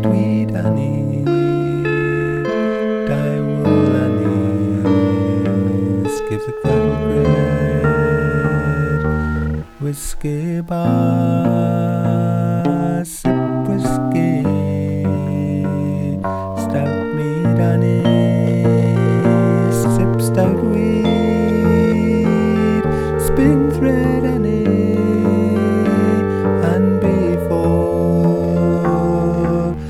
sweet honey, die wool honey, skip the cattle bread, whiskey bar,